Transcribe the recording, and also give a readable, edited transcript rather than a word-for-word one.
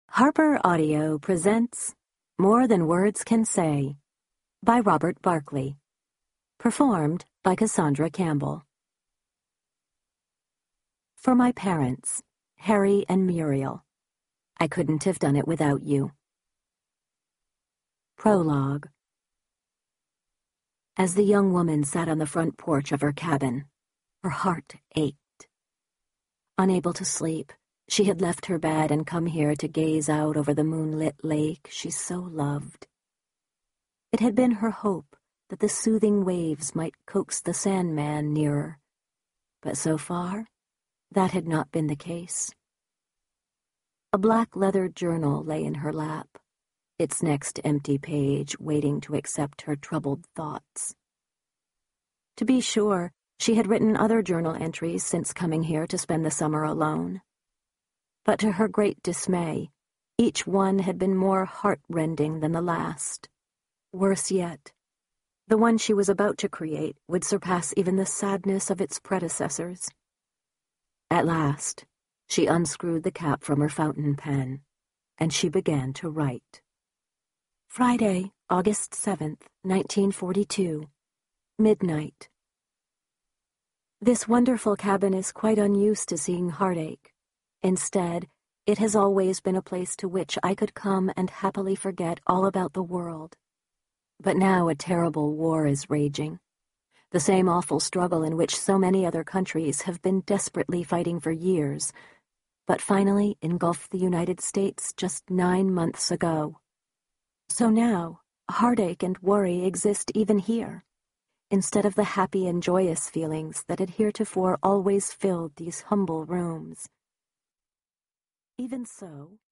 Harper Audio presents More Than Words Can Say by Robert Barkley. Performed by Cassandra Campbell. For my parents, Harry and Muriel, I couldn't have done it without you. Prologue. As the young woman sat on the front porch of her cabin, her heart ached. Unable to sleep, she had left her bed and come here to gaze out over the moonlit lake she so loved. It had been her hope that the soothing waves might coax the Sandman nearer, but so far, that had not been the case. A black leather journal lay in her lap, its next empty page waiting to accept her troubled thoughts. To be sure, she had written other journal entries since coming here to spend the summer alone. But to her great dismay, each one had been more heart-rending than the last. Worse yet, the one she was about to create would surpass even the sadness of its predecessors. At last, she unscrewed the cap from her fountain pen, and she began to write. Friday, August 7th, 1942. Midnight. This wonderful cabin is quite unused to seeing heartache. Instead, it has always been a place to which I could come and happily forget all about the world. But now a terrible war is raging, the same awful struggle in which so many other countries have been desperately fighting for years, but finally engulfed the United States just 9 months ago. So now, heartache and worry exist even here, instead of the happy and joyous feelings that had heretofore always filled these humble rooms. Even so,